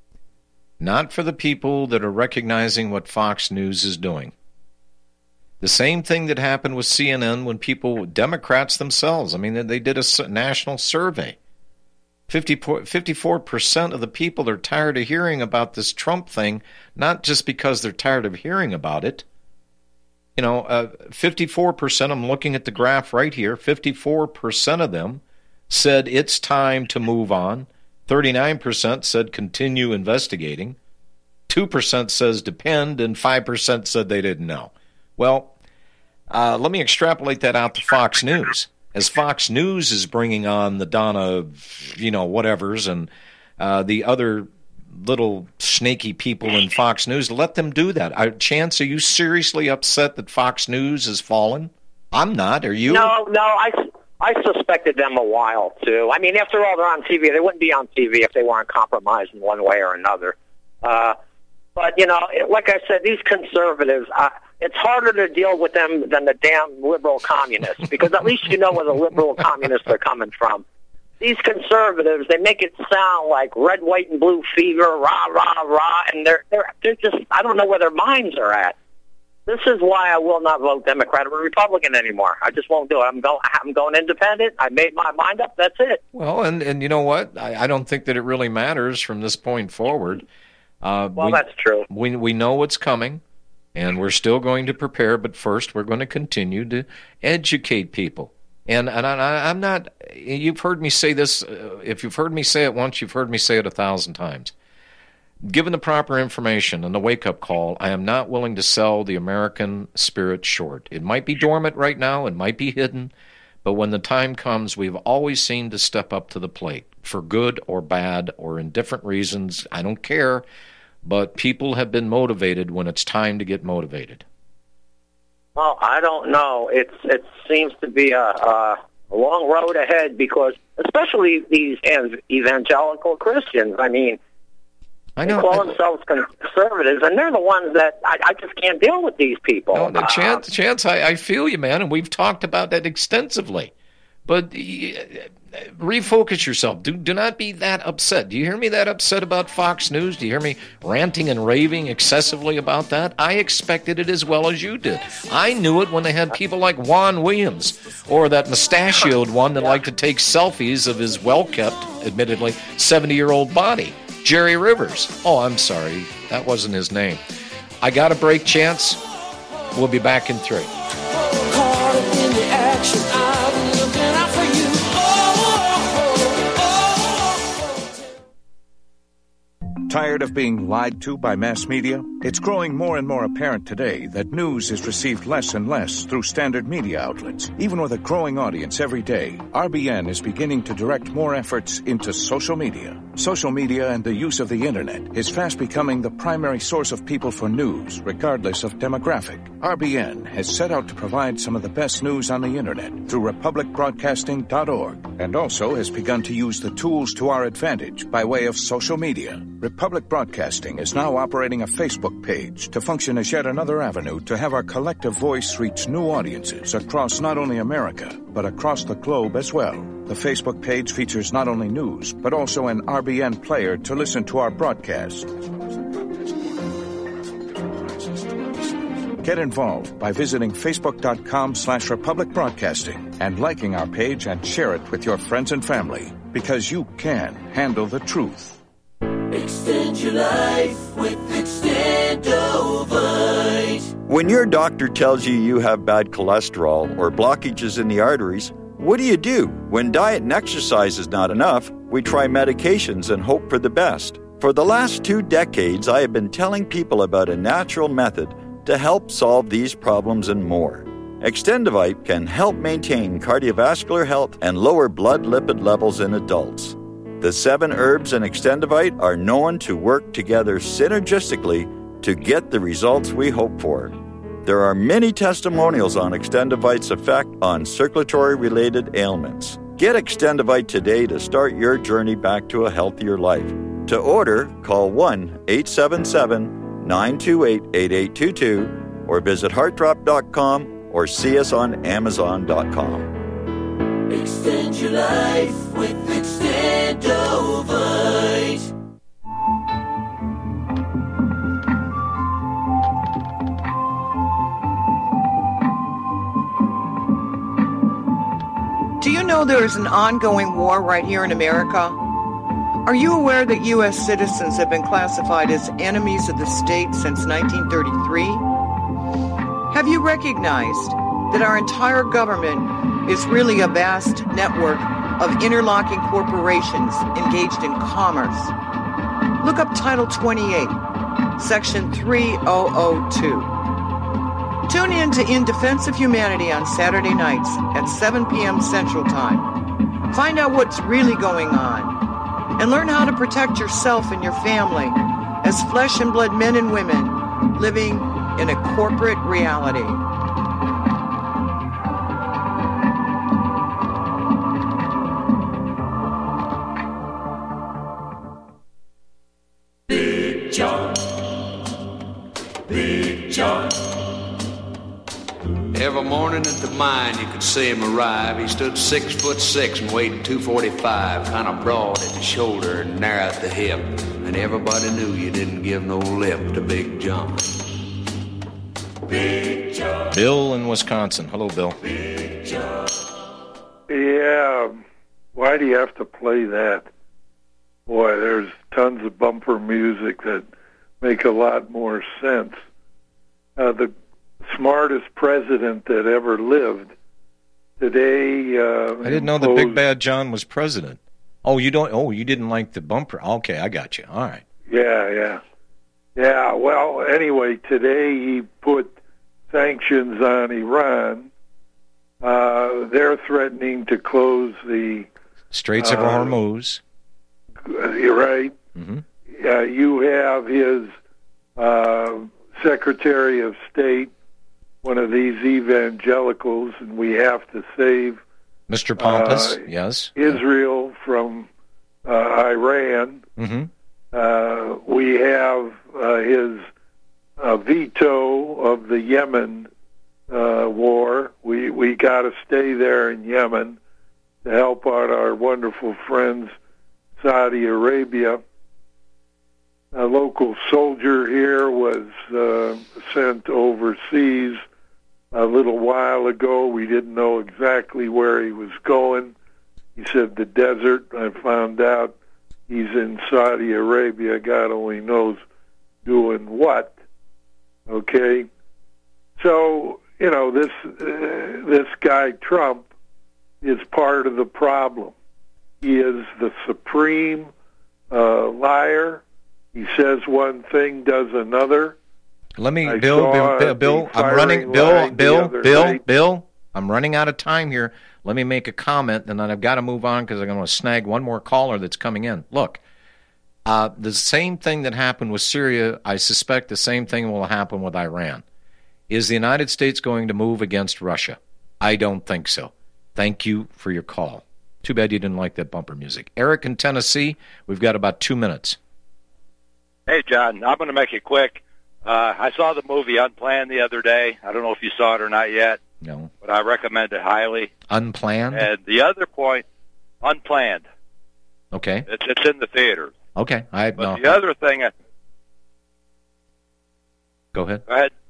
Not for the people that are recognizing what Fox News is doing. The same thing that happened with C N N when people, Democrats themselves, I mean, they did a national survey. fifty-four percent of the people are tired of hearing about this Trump thing, not just because they're tired of hearing about it. You know, uh, fifty-four percent, I'm looking at the graph right here, fifty-four percent of them said it's time to move on. thirty-nine percent said continue investigating. two percent says depend, and five percent said they didn't know. Well, uh, let me extrapolate that out to Fox News. As Fox News is bringing on the Donna, you know, whatevers, and uh, the other little snaky people in Fox News, let them do that. I, Chance, are you seriously upset that Fox News has fallen? I'm not. Are you? No, no, I, I suspected them a while, too. I mean, after all, they're on T V. They wouldn't be on T V if they weren't compromised in one way or another. Uh, but, you know, like I said, these conservatives... Uh, it's harder to deal with them than the damn liberal communists, because at least you know where the liberal communists are coming from. These conservatives, they make it sound like red, white, and blue fever, rah, rah, rah, and they're, they're, they're just, I don't know where their minds are at. This is why I will not vote Democrat or Republican anymore. I just won't do it. I'm going, I'm going independent. I made my mind up. That's it. Well, and, and you know what? I, I don't think that it really matters from this point forward. Uh, well, we, that's true. We, we know what's coming. And we're still going to prepare, but first we're going to continue to educate people. And, and I, I'm not, you've heard me say this, uh, if you've heard me say it once, you've heard me say it a thousand times. Given the proper information and the wake-up call, I am not willing to sell the American spirit short. It might be dormant right now, it might be hidden, But when the time comes, we've always seemed to step up to the plate, for good or bad or in different reasons. I don't care, but people have been motivated when it's time to get motivated. Well, I don't know. It's it seems to be a, a long road ahead because, especially these evangelical Christians. I mean, I know, they call I, themselves conservatives, and they're the ones that I, I just can't deal with these people. No, the uh, chance, chance I, I feel you, man, and we've talked about that extensively. But uh, refocus yourself. Do do not be that upset. Do you hear me that upset about Fox News? Do you hear me ranting and raving excessively about that? I expected it as well as you did. I knew it when they had people like Juan Williams or that mustachioed one that liked to take selfies of his well-kept, admittedly, seventy-year-old body. Jerry Rivers. Oh, I'm sorry. That wasn't his name. I got a break, Chance. We'll be back in three. Caught up in the action. I've been looking out for you. Tired of being lied to by mass media? It's growing more and more apparent today that news is received less and less through standard media outlets. Even with a growing audience every day, R B N is beginning to direct more efforts into social media. Social media and the use of the internet is fast becoming the primary source of people for news, regardless of demographic. R B N has set out to provide some of the best news on the internet through republic broadcasting dot org, and also has begun to use the tools to our advantage by way of social media. Republic Broadcasting is now operating a Facebook page to function as yet another avenue to have our collective voice reach new audiences across not only America, but across the globe as well. The Facebook page features not only news, but also an R B N player to listen to our broadcast. Get involved by visiting facebook.com slash Republic Broadcasting and liking our page and share it with your friends and family, because you can handle the truth. Extend your life with Extendovite. When your doctor tells you you have bad cholesterol or blockages in the arteries, what do you do? When diet and exercise is not enough, we try medications and hope for the best. For the last two decades, I have been telling people about a natural method to help solve these problems and more. Extendovite can help maintain cardiovascular health and lower blood lipid levels in adults. The seven herbs in Extendovite are known to work together synergistically to get the results we hope for. There are many testimonials on Extendovite's effect on circulatory-related ailments. Get Extendovite today to start your journey back to a healthier life. To order, call one eight seven seven, nine two eight, eight eight two two or visit heart drop dot com or see us on amazon dot com. Extend your life with Extendovite. Do you know there is an ongoing war right here in America? Are you aware that U S citizens have been classified as enemies of the state since nineteen thirty-three? Have you recognized that our entire government is really a vast network of interlocking corporations engaged in commerce? Look up Title twenty-eight, Section three thousand two. Tune in to In Defense of Humanity on Saturday nights at seven p.m. Central Time. Find out what's really going on and learn how to protect yourself and your family as flesh and blood men and women living in a corporate reality. Big John. Big John. Every morning at the mine, you could see him arrive. He stood six foot six and weighed two forty-five, kind of broad at the shoulder and narrow at the hip. And everybody knew you didn't give no lip to Big John. Big John. Bill in Wisconsin. Hello, Bill. Big John. Yeah, why do you have to play that? Boy, there's tons of bumper music that make a lot more sense. Uh, the smartest president that ever lived today. Uh, I didn't know the Big Bad John was president. Oh, you don't. Oh, you didn't like the bumper. Okay, I got you. All right. Yeah, yeah, yeah. Well, anyway, today he put sanctions on Iran. Uh, they're threatening to close the Straits of uh, Hormuz. You're right. Mm-hmm. Uh, you have his uh, Secretary of State, one of these evangelicals, and we have to save Mister Pompous, uh, yes. Israel from uh, Iran. Mm-hmm. Uh, we have uh, his uh, veto of the Yemen uh, war. We we got to stay there in Yemen to help out our wonderful friends, Saudi Arabia. A local soldier here was uh, sent overseas a little while ago. We didn't know exactly where he was going. He said the desert. I found out he's in Saudi Arabia. God only knows doing what. Okay? So, you know, this uh, this guy Trump is part of the problem. He is the supreme uh, liar. He says one thing, does another. Let me, I Bill, saw Bill, Bill, Bill, the I'm running, firing Bill, line the Bill, other Bill, night. Bill, I'm running out of time here. Let me make a comment, and then I've got to move on because I'm going to snag one more caller that's coming in. Look, uh, the same thing that happened with Syria, I suspect the same thing will happen with Iran. Is the United States going to move against Russia? I don't think so. Thank you for your call. Too bad you didn't like that bumper music. Eric in Tennessee, we've got about two minutes. Hey, John, I'm going to make it quick. Uh, I saw the movie Unplanned the other day. I don't know if you saw it or not yet. No. But I recommend it highly. Unplanned? And the other point, Unplanned. Okay. It's it's in the theater. Okay. I But no. the other thing... Go ahead. Go ahead.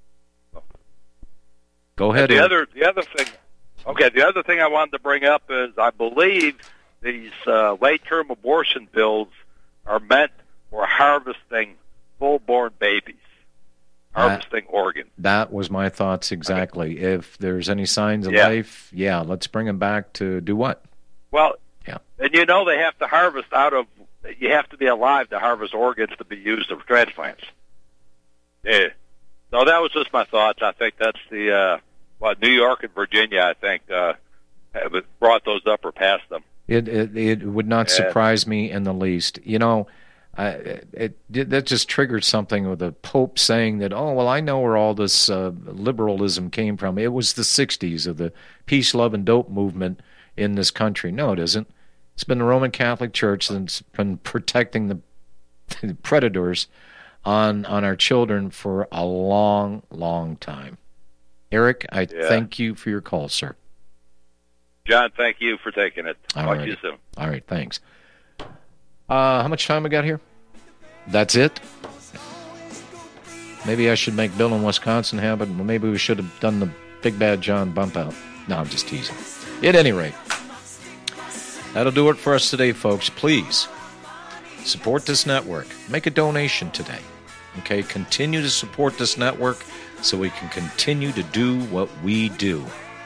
Go ahead. The Eric. other, the other thing... Okay, the other thing I wanted to bring up is I believe these uh, late-term abortion pills are meant for harvesting full-born babies, harvesting that, organs. That was my thoughts exactly. Okay. If there's any signs of yeah. life, yeah, let's bring them back to do what? Well, yeah. And you know they have to harvest out of, you have to be alive to harvest organs to be used for transplants. Yeah. So that was just my thoughts. I think that's the, uh, what, New York and Virginia, I think, uh, have brought those up or passed them. It it, it would not yeah. surprise me in the least. You know, I, it, it that just triggered something with the Pope saying that, oh, well, I know where all this uh, liberalism came from. It was the sixties of the peace, love, and dope movement in this country. No, it isn't. It's been the Roman Catholic Church that's been protecting the, the predators on on our children for a long, long time. Eric, I yeah. thank you for your call, sir. John, thank you for taking it. All Talk right. to you soon. All right, thanks. Uh, how much time we got here? That's it? Maybe I should make Bill in Wisconsin have it. Maybe we should have done the Big Bad John bump out. No, I'm just teasing. At any rate, that'll do it for us today, folks. Please support this network. Make a donation today. Okay, continue to support this network so we can continue to do what we do.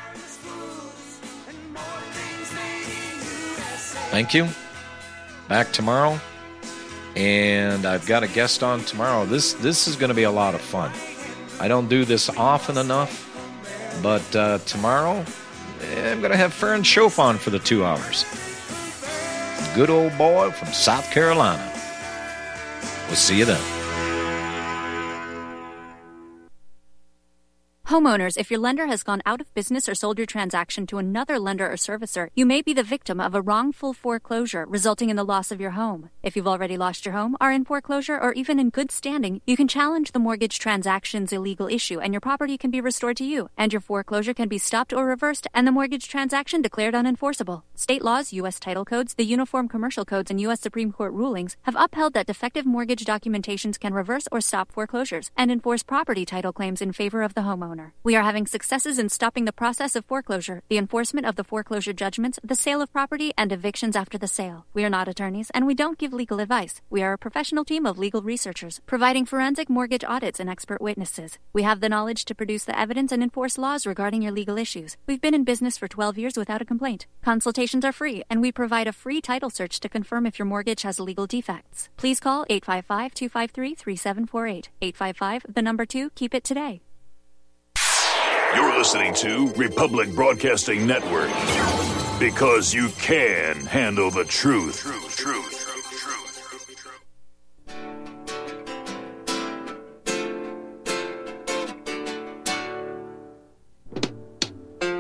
Thank you. Back tomorrow. And I've got a guest on tomorrow. This this is going to be a lot of fun. I don't do this often enough, but uh, tomorrow eh, I'm going to have Farron Schoaf on for the two hours. Good old boy from South Carolina. We'll see you then. Homeowners, if your lender has gone out of business or sold your transaction to another lender or servicer, you may be the victim of a wrongful foreclosure, resulting in the loss of your home. If you've already lost your home, are in foreclosure, or even in good standing, you can challenge the mortgage transaction's illegal issue, and your property can be restored to you, and your foreclosure can be stopped or reversed, and the mortgage transaction declared unenforceable. State laws, U S title codes, the Uniform Commercial Codes, and U S Supreme Court rulings have upheld that defective mortgage documentations can reverse or stop foreclosures and enforce property title claims in favor of the homeowner. We are having successes in stopping the process of foreclosure, the enforcement of the foreclosure judgments, the sale of property, and evictions after the sale. We are not attorneys, and we don't give legal advice. We are a professional team of legal researchers, providing forensic mortgage audits and expert witnesses. We have the knowledge to produce the evidence and enforce laws regarding your legal issues. We've been in business for twelve years without a complaint. Consultations are free, and we provide a free title search to confirm if your mortgage has legal defects. Please call eight five five, two five three, three seven four eight. eight five five, the number two, keep it today. You're listening to Republic Broadcasting Network. Because you can handle the truth. Truth, truth.